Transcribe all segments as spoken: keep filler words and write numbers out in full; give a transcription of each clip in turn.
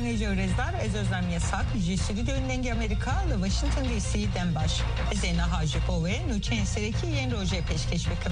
Nêce Örezlar, ez Özlem Yasak, ji stüdyo Dengê Amerika li Washington D C dem baş. Ez ê niha ji bo wê nûçeyên serekî yên rojê pêşkêş bikim.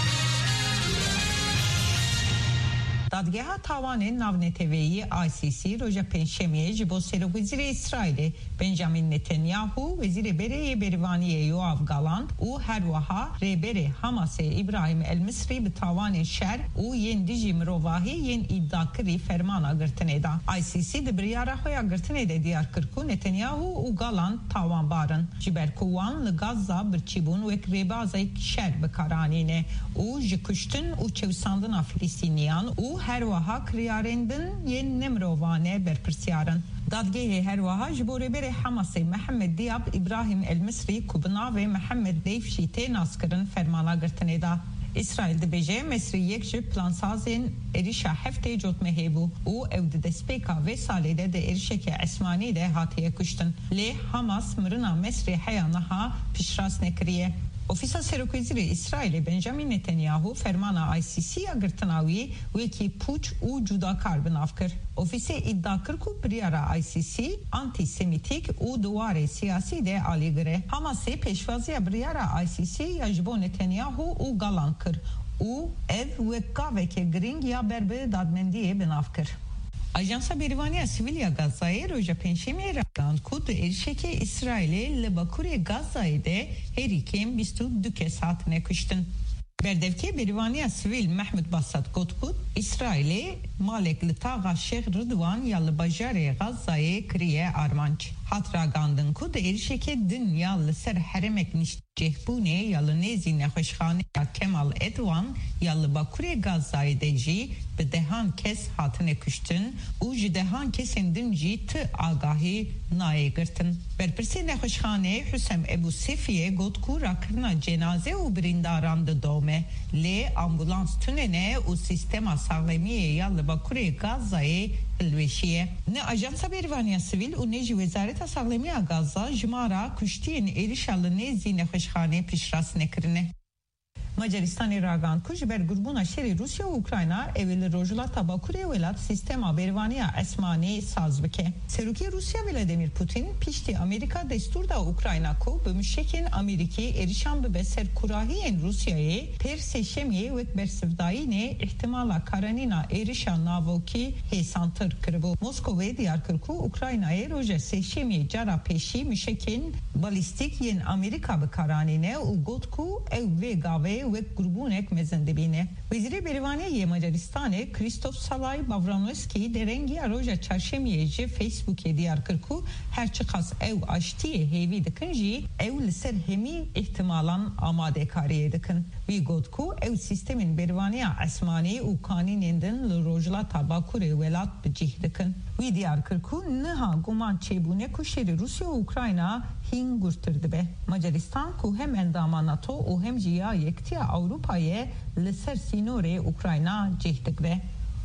Dadgeha tawanên Navneteweyî I C C roja pênşemiyê ji bo Serokvîzîrê İsraîlê Benjamin Netanyahu, Wezîrê Berê Berîvaniyê Yoav Gallant û herwiha rêberê Hamasê İbrahim El-Misrî bi tawanên şer û yên dijî mirovahî yên îddiakirî fermana girtinê da. I C C di biryara xwe ya girtinê de diyar kir ku Netanyahu û Gallant tawanbarin ji ber ku wan li Gaza birçîbûn wek rêbazek şer bikaranîne û ji kuştin û çewsandina Filîstîniyan û herwiha kiryarên din yên nemirovane berpirsyarin. Dadgehê herwiha ji bo rêberê Hamasê Mehmed Diyab İbrahim El-Misrî ku bi navê Mehmed Deyf jî tê naskirin fermana girtinê da. İsrail dibêje Mesrî yek ji plansazên êrişa heftê cotme hebû û ew di destpêka vê salê de di êrişeke esmanî de hatiye kuştin. Lê Hamas mirina Mesrî heya niha piştrast nekiriye. Ofîsa Serokvîzîrê İsraîlê Benjamin Netanyahu fermana I C C'ya girtina wî wekî pûç û cudakar bi nav kir. Ofîsê îddia kir ku biryara I C C antisemîtîk û di warê siyasî de alîgir e. Hamasê pêşvaziya biryara I C C ya ji bo Netanyahu û Gallant kir û ev wek gaveke giring ya ber bi dadmendiyê bi nav kir. Ajansa Berîvaniya Sivîl ya Gazayê roja pênşemiyê ragand ku di êrişekê İsraîlê li Bakurê Gazayê de herî kêm bîst û du kes hatine kuştin. Berdevkê Berîvaniya Sivîl Mehmet Basat got ku İsraîlê malek li taxa Şex Rıdwan ya li bajarê Gazayê kiriye armanc. Hat ragandin ku di êrişekê din ya li ser heremek niştecehbûnê ya li nêzî nexweşxane ya Kemal Edwan ya li Bakurê Gazayê de jî bi dehan kes hatine kuştin û ji dehan kesên din jî ti agahî nayê girtin. Berpirsê nexweşxaneyê Hüsem Ebu Sefiyê got ku rakirina cenaze û birîndaran di dome. Lê ambulans tunene û sistema sağlemiyê ya li Bakurê Gazayê hilweşiye. Ne Ajansa Berîvaniya Sivîl û ne jî Wezareta Sağlemiya Gaza ji mara kuştiyên êrişa li nêzî nexweşxanê piştrast nekirine. Macaristanê ragand ku ji ber gurbûna şerê Rusya û Ukrayna ew li rojhilata Bakurê welat sistema berîvaniya esmanî saz bike. Serokê Rusya Vladimir Putin piştî Amerika destur da Ukrayna ku bi müşekên Amerîkî êrişan bibe serkurahiyên Rusyayê pêr sêşemiyê wek bersivdayînê ihtimala karanîna êrişa navokî hêsantir kiribû. Moskowê diyar kir ku Ukraynayê roja sêşemiyê cara pêşî müşekên balîstîk yên Amerîka bikaranîne û got ku ew vê gavê wek grubûnek mezin dibîne. Wezîrê Berîvaniyê Macaristanê Kristof Salay Bavranowski de rengiya roja çarşemiyê ji Facebookê diyar kir ku her çi qas ew aştiyê hêvî dikin jî ew li ser hemî ihtimalan amadekariyê dikin. Wî got ku ew sistemên berîvaniya esmanî û kanînên din li rojhilata Bakurê welat bi cih dikin. Wî diyar kir ku niha guman çêbûne ku şerê Rusya û Ukrayna hîn gurtir dibe. Macaristan ku hem endama NATO û hem jî ya yektiya Avrupayê li ser sînorê Ukrayna cih dikibe.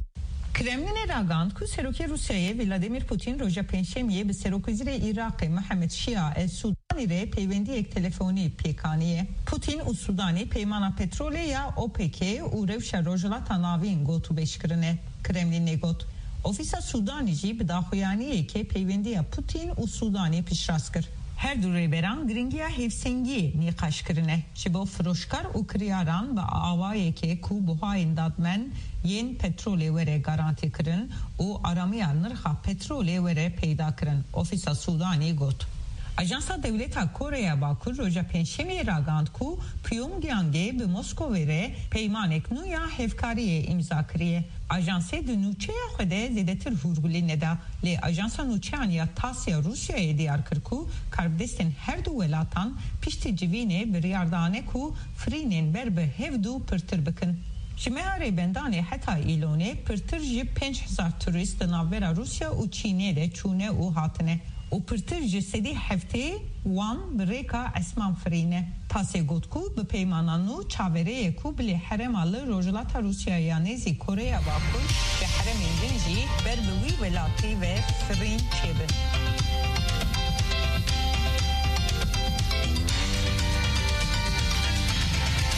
Kremlinê ragand ku Serokê Rusyayê Vladimir Putin roja pênşemiyê bi Serokvîzîrê Iraqê Mehmed Şia el-Sudanî re peywendiyek telefonî pêkaniye. Putin û Sudanî peymana petrolê ya OPEC û rewşa rojhilata navîn got û beşkirine. Kremlinê got. Ofîsa Sudanî jî bi daxuyaniyekê peywendiya Putin û Sudanî piştrast kir. Her du rêberan giringiya hevsengiyê nîqaş kirine. Ji bo firoşkar û kiryaran ve awayekê ku buhayên dadmen yên petrolê were garantî kirin û aramiya nirxa petrolê were peyda kirin. Ofîsa Sudanî got. Ajansa Devleta Koreya Bakur roja pênşemiyê ragand ku Pyongyangê bi Moskowê re peymanek nû ya hevkariyê imza kiriye. Ajansê di nûçeya xwe de zêdetir hûrgulî neda. Lê Ajansa nûçeyan ya Tasya Rusyayê diyar kir ku karbidestên her du welatan piştî civînê biryardane ku firînên ber bi hevdû pirtir bikin. Ji meha rêbendanê heta îlonê pirtir ji pênc hezar turîst di navbera Rusya û Çînê de çûne û hatine. û pirtir ji sedî heftê wan bi rêka esman firîne. Tasê got ku bi peymana nû çavereyê ku bilê herema li rojhilata Rusyayê ya nêzî Koreya Bakur bi heremên din jî ber bi wî welatî ve firîn çêbin.